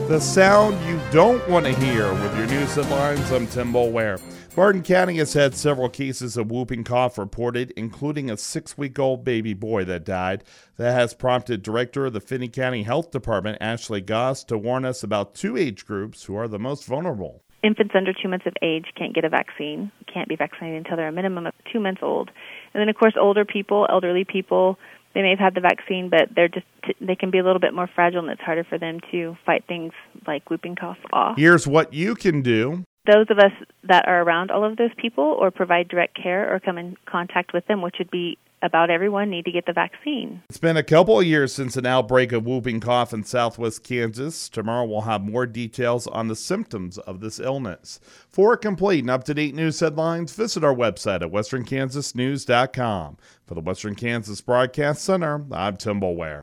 The sound you don't want to hear with your news headlines. I'm Tim Boulware. Barton County has had several cases of whooping cough reported, including a 6-week-old baby boy that died. That has prompted Director of the Finney County Health Department, Ashley Goss, to warn us about 2 age groups who are the most vulnerable. Infants under 2 months of age can't get a vaccine, can't be vaccinated until they're a minimum of 2 months old. And then, of course, older people, elderly people, they may have had the vaccine, but they can be a little bit more fragile, and it's harder for them to fight things like whooping cough off. Here's what you can do. Those of us that are around all of those people or provide direct care or come in contact with them, which would be about everyone, need to get the vaccine. It's been a couple of years since an outbreak of whooping cough in southwest Kansas. Tomorrow we'll have more details on the symptoms of this illness. For complete and up-to-date news headlines, visit our website at westernkansasnews.com. For the Western Kansas Broadcast Center, I'm Tim Boulware.